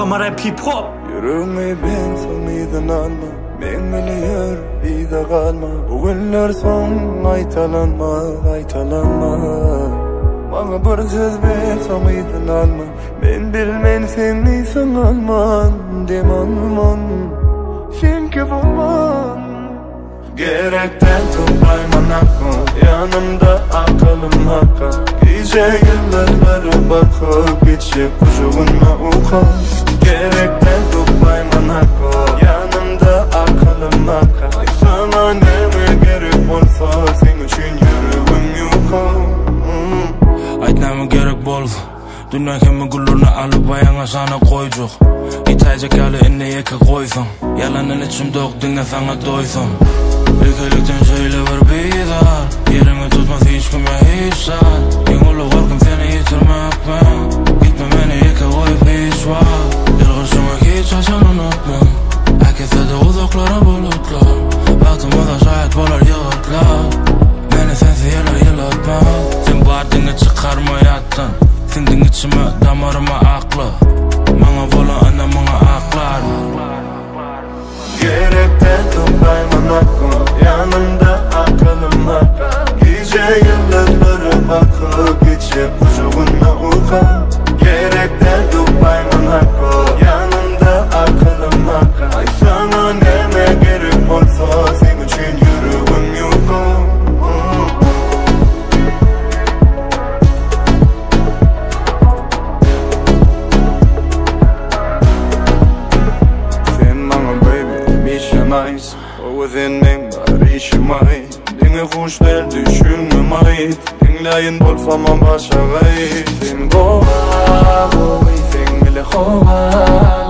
Tamara hip hop. Yüreğime ben sanıydın alma, ben biliyor bir de kalma. Bugünler son aytalanma, aytalanma. Bana bir söz ver sanıydın alma, ben bilmen sen neysen alman, dem alman, sen ki bulman. Gerekten toplayman hakkı, yanımda aklım hakka. Gece yıldızlara bakıp geçip kucağına uka. Gerekten toplayman hakkı, yanımda aklım hakka. Sana neme gerek olsa sen için yüreğim yuka. Aytnama gerek boldu. Dünya kimi gülürünü alıp ayağına sana koyacak. İtayacak yalı inne yeke koysan. Yalanın içimde ok dinle sana doysan. Ülkelikten söyle var bir yerini tutmaz hiç kime hiç sal. Yengolu korkum seni yitirmek ben. Gitme beni yeke koyup hiç var. Yılgırsıma hiç açan unutma. Herkese de uzaklara bulutlar. Baktıma da şahit bolar yağıtlar. Beni sensiz yerler yılatma. Sen bardını çıkarmayattan. Sindin içime damarıma aklı. Bana bolan anne bana aklar. Gerekten toplayman hakkı, yanımda aklım hakka. Gece yıldızlara bakıp geçip kucağına uka. Gerekten toplayman hakkı, yanımda aklım hakka. Ay sana neme gerek olsa sen için yüreğim yuka. Sen bana baby nice, within me barışmayı. Beni hoş der düşünmemeyi. Dinleyin bolsam başa gayet. Sen boğa, sen bile hova.